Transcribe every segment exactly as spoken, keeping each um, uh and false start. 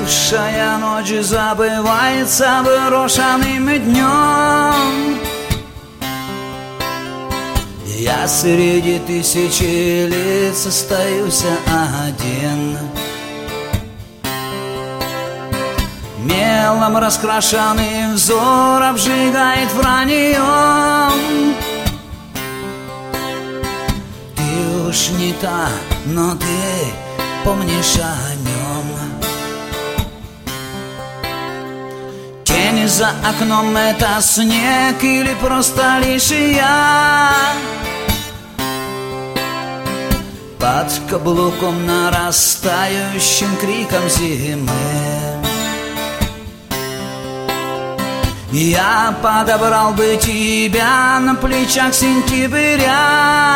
Бывшая ночь забывается брошенным днем. Я среди тысячи лиц остаюсь один. Мелом раскрашенный взор обжигает враньем. Ты уж не та, но ты помнишь о нем. Тени за окном — это снег или просто лишь я? Под каблуком нарастающим криком зимы я подобрал бы тебя на плечах сентября,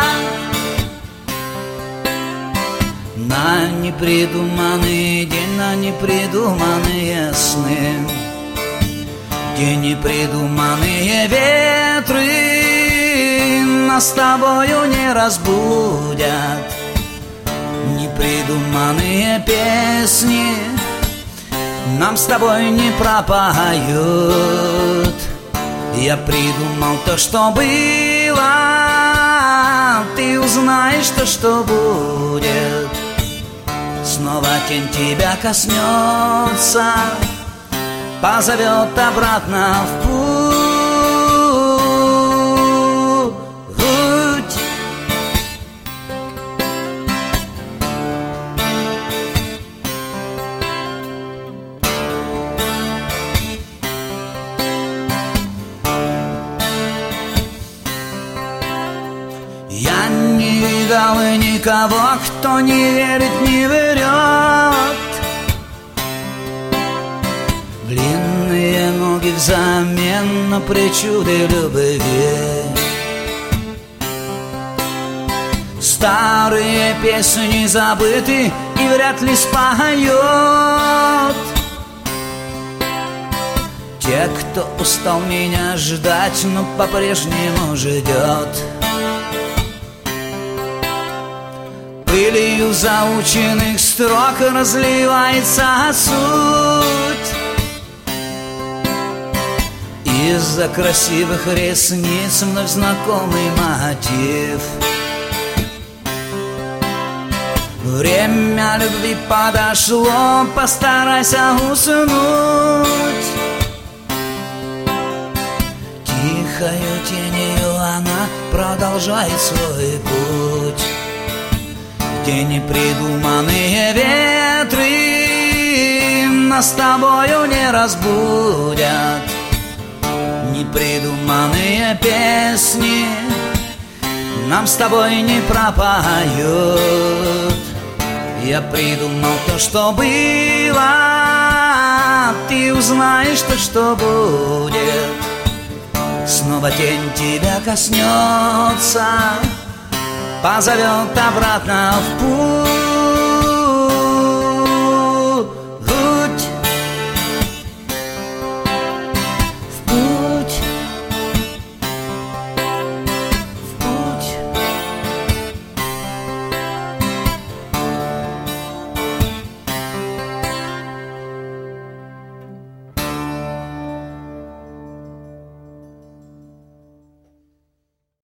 на непридуманный день, на непридуманные сны, где непридуманные ветры нас с тобою не разбудят. Непридуманные песни нам с тобой не пропоют. Я придумал то, что было, ты узнаешь то, что будет. Снова тень тебя коснется, позовет обратно в путь. Я не видал никого, кто не верит, не врет. Длинные ноги взамен на причуды любви. Старые песни забыты и вряд ли споют. Те, кто устал меня ждать, но по-прежнему ждет. Пылью заученных строк разливается суть. Из-за красивых ресниц вновь знакомый мотив. Время любви подошло, постарайся уснуть. Тихою тенью она продолжает свой путь, где непридуманные ветры нас с тобою не разбудят. Непридуманные песни нам с тобой не пропоют. Я придумал то, что было, ты узнаешь то, что будет. Снова тень тебя коснется, позовет обратно в путь.